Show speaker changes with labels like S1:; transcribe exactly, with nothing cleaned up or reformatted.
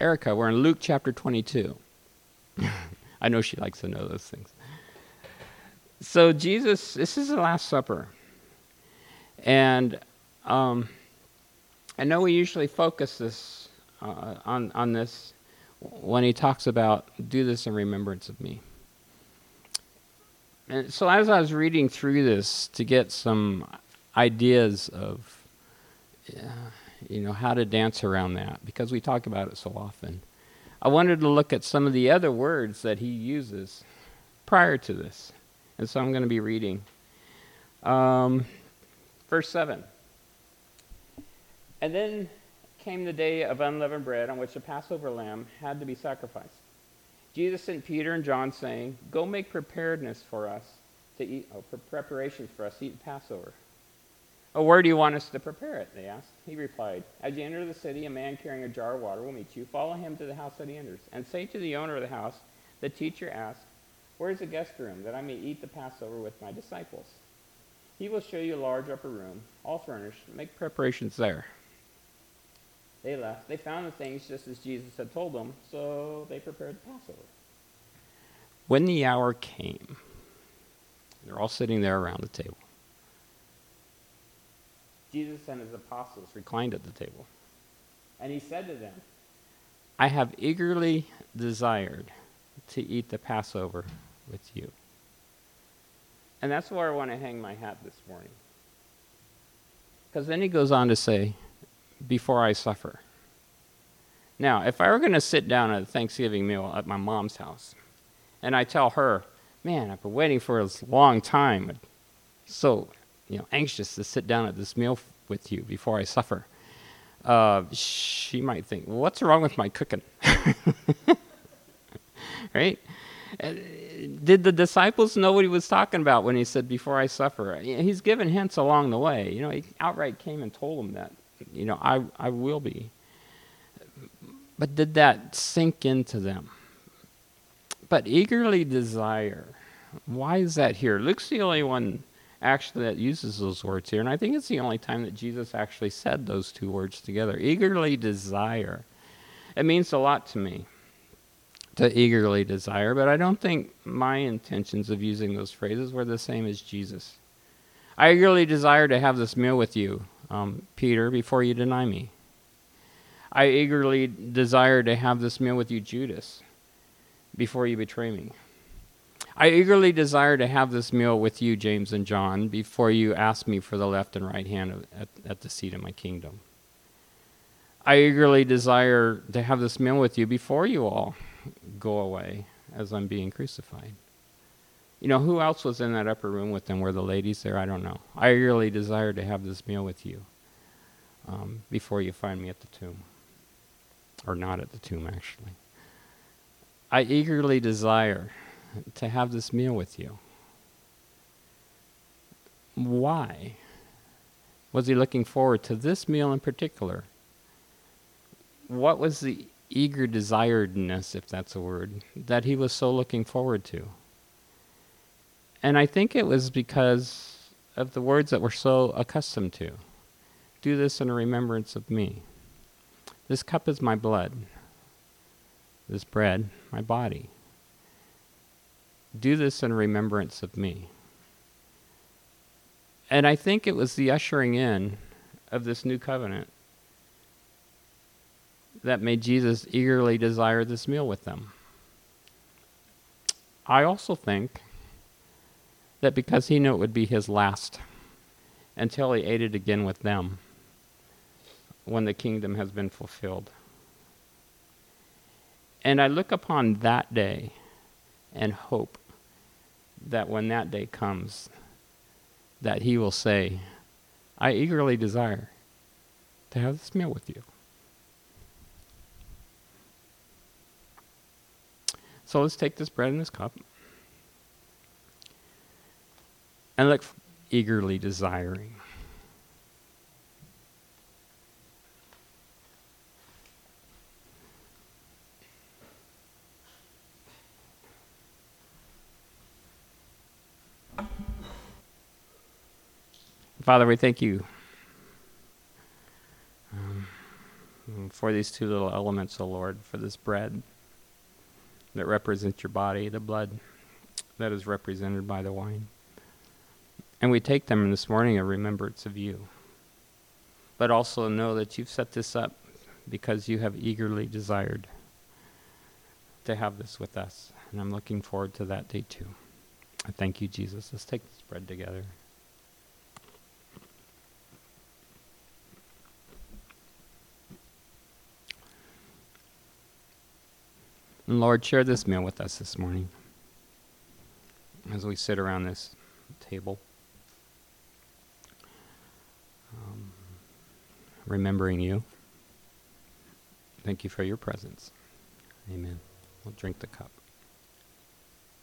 S1: Erica, we're in Luke chapter twenty-two. I know she likes to know those things. So Jesus, this is the Last Supper. And um, I know we usually focus this uh, on, on this when he talks about, do this in remembrance of me. And so as I was reading through this to get some ideas of, uh, you know, how to dance around that, because we talk about it so often, I wanted to look at some of the other words that he uses prior to this. And so I'm going to be reading. Um, verse seven. And then came the day of unleavened bread on which the Passover lamb had to be sacrificed. Jesus sent Peter and John saying, go make preparedness for us to eat, oh, for preparations for us to eat Passover. Oh, where do you want us to prepare it? They asked. He replied, as you enter the city, a man carrying a jar of water will meet you. Follow him to the house that he enters. And say to the owner of the house, the teacher asked, where is the guest room, that I may eat the Passover with my disciples? He will show you a large upper room, all furnished. Make preparations there. They left. They found the things just as Jesus had told them, so they prepared the Passover. When the hour came, they're all sitting there around the table. Jesus and his apostles reclined at the table. And he said to them, I have eagerly desired to eat the Passover with you. And that's where I want to hang my hat this morning. Because then he goes on to say, before I suffer. Now, if I were going to sit down at a Thanksgiving meal at my mom's house, and I tell her, man, I've been waiting for a long time, and so you know, anxious to sit down at this meal f- with you before I suffer, uh, she might think, well, what's wrong with my cooking? Right? Uh, did the disciples know what he was talking about when he said, before I suffer? He's given hints along the way. You know, he outright came and told them that, you know, I, I will be. But did that sink into them? But eagerly desire. Why is that here? Luke's the only one actually that uses those words here, and I think it's the only time that Jesus actually said those two words together. Eagerly desire. It means a lot to me to eagerly desire, but I don't think my intentions of using those phrases were the same as Jesus. I eagerly desire to have this meal with you, um, Peter, before you deny me. I eagerly desire to have this meal with you, Judas, before you betray me. I eagerly desire to have this meal with you, James and John, before you ask me for the left and right hand of, at, at the seat of my kingdom. I eagerly desire to have this meal with you before you all go away as I'm being crucified. You know, who else was in that upper room with them? Were the ladies there? I don't know. I eagerly desire to have this meal with you um, before you find me at the tomb. Or not at the tomb, actually. I eagerly desire to have this meal with you. Why was he looking forward to this meal in particular? What was the eager desiredness, if that's a word, that he was so looking forward to? And I think it was because of the words that we're so accustomed to. Do this in remembrance of me. This cup is my blood. This bread, my body. Do this in remembrance of me. And I think it was the ushering in of this new covenant that made Jesus eagerly desire this meal with them. I also think that because he knew it would be his last until he ate it again with them when the kingdom has been fulfilled. And I look upon that day and hope that when that day comes, that he will say, I eagerly desire to have this meal with you. So let's take this bread and this cup and look eagerly desiring. Father, we thank you um, And for these two little elements, O Lord, for this bread that represents your body, the blood that is represented by the wine. And we take them this morning in remembrance of you. But also know that you've set this up because you have eagerly desired to have this with us. And I'm looking forward to that day too. I thank you, Jesus. Let's take this bread together. And Lord, share this meal with us this morning as we sit around this table, um, remembering you. Thank you for your presence. Amen. We'll drink the cup.